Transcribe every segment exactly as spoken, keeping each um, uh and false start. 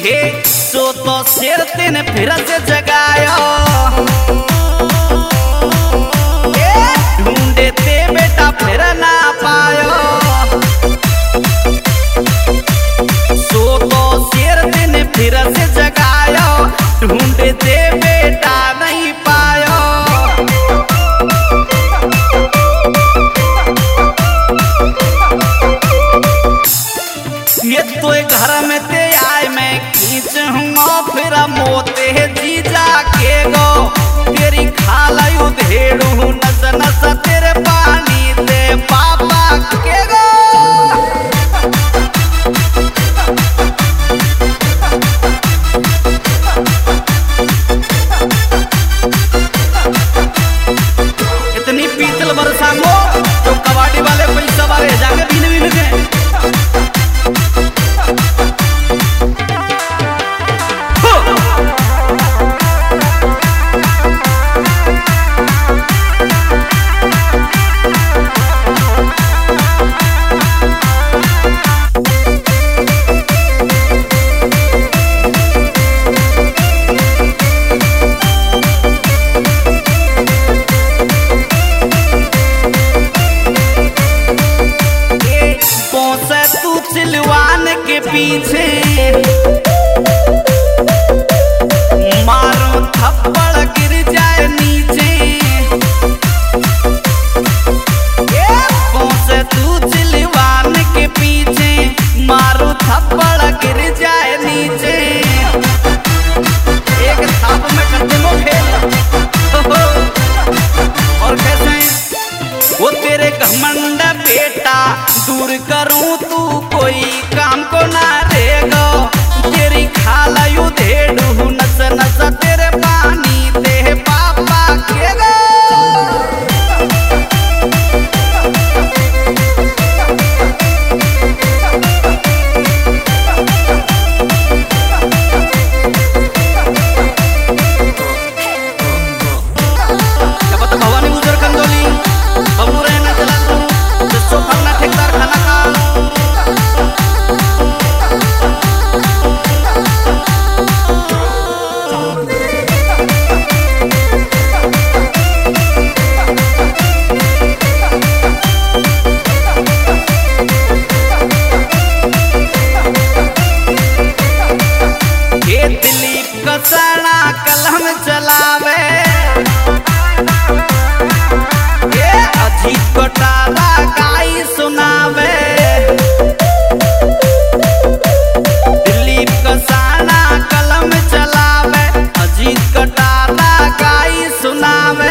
हे सो तो शेर तेन फिर से जगायो ढूंढे ते बेटा फिर ना पायो सो तो शेर तेन फिर से जगायो ढूंढे ते बेटा नहीं पायो ये तो घर में ते आए मैं खींच हूँ फिर मोते जीजा के गो तेरी खालयू धेड़ू नस नस तेरे पानी ते पापा के गो इतनी पीतल बरसा मो तो कबाड़ी वाले पैसा वाले जाके बीन बीन के सिलवान के पीछे मारो थप्पड़ गिर जाए नीचे से तू सिलवान के पीछे मारो थप्पड़ गिर जाए नीचे एक थाप में करते वो खेल और कैसे वो तेरे घमंड बेटा दूर करूं तू कोई काम को ना देगा तेरी खालयू धेड़ू नस नस तेरे पानी ते पापा के गो भवानी गुजर कंदोली बबलू रहना चला जिसको फरना ठेकेदार खाना का दिलीप कसाना कलम चलावे ये अजीत कोटाला गाई सुनावे दिलीप कसाना कलम चलावे अजीत कोटाला गाई सुनावे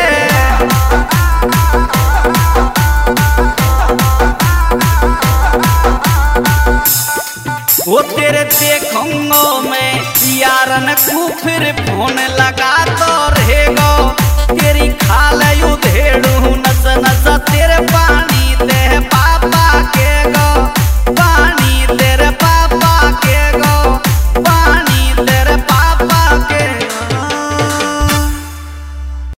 वो तेरे देखूंगो मैं यारन को फिर फोन लगा तो रहेगो तेरी खालयू धेड़ू नस नस तेरे पानी ते पापा के